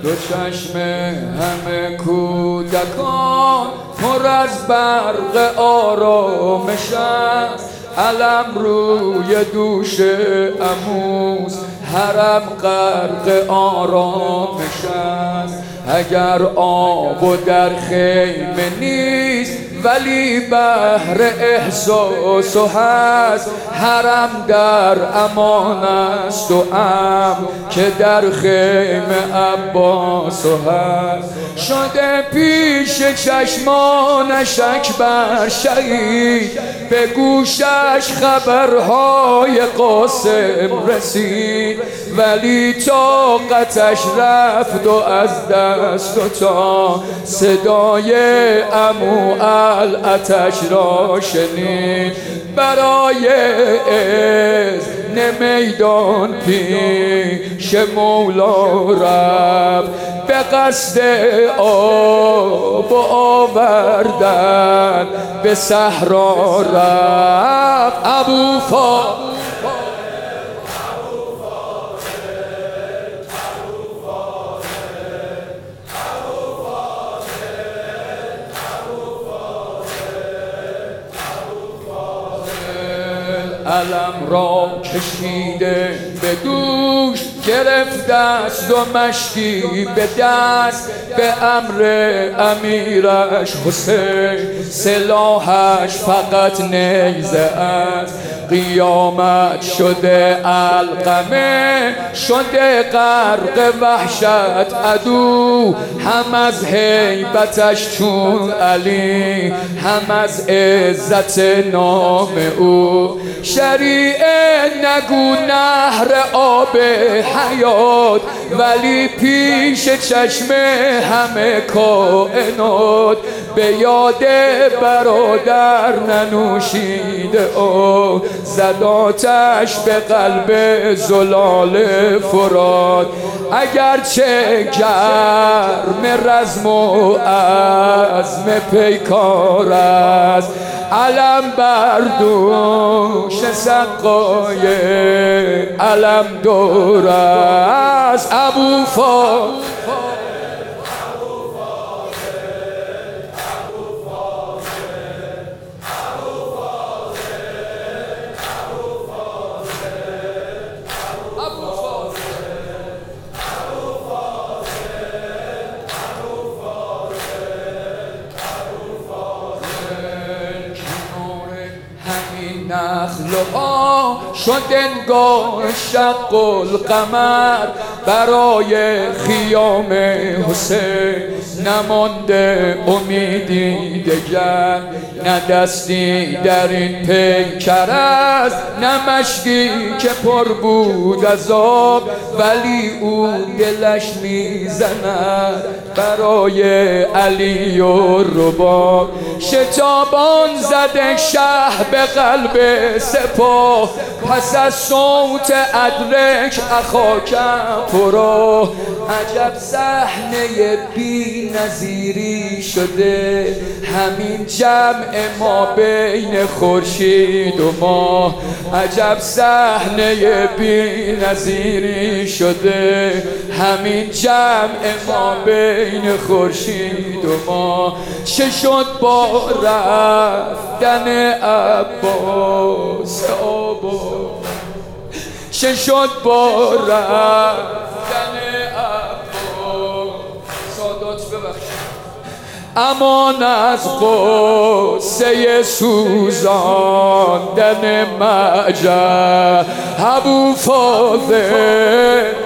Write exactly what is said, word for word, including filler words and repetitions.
دو چشم همه کودکان پر از برق آرامش است. علم روی دوش عموست، حرم غرق آرامش است. اگر آب و در خیمه نیست ولی بحر احساس و هست، حرم در امان است و امن که در خیمه عباس و هست. شده پیش چشمانش اکبر شهید، به گوشش خبرهای قاسم رسید، ولی طاقتش رفت و از دست و تا صدای عمو العتش را شنید. برای اذن میدان پیش مولا رفت، به قصد آب و آوردن به صحرا رفت. ابو فاضل علم را کشیده به دوش، گرفت دست و مشتی به دست، به امر امیرش حسین سلاحش فقط نیزه است. قیامت شده علقمه، شده غرق وحشت عدو، هم از هیبتش چون علی، هم از عزت نام او. شریعه نگو نهر آب حیات، ولی پیش چشم همه کائنات، به یاد برادر ننوشیده او، زداتش به قلب زلال فرات. اگرچه گرم رزم و عزم پیکار است، علم بر دوش سقای علم دور است. ابو فاضل نخل ها شد انگار شق القمر، برای خیام حسین نمانده امیدی دگر. نه دستی در این پیکر است، نه مشکی که پر بود از آب، ولی او دلش میزند برای علی و رباب. شتابان زده شه به قلب سپاه، پس از صوت ادرک اخاکم پرا. عجب صحنه بی نظیری شده، همین جمع ما بین خورشید و ماه. عجب صحنه بی نظیری شده، همین جمع ما بین خورشید و ماه. چه شد با رفتن عباس آبا، چه شد با رفتن عباس. سادات ببخشید. امان از غصه سوزاندن معجر ابو فاضل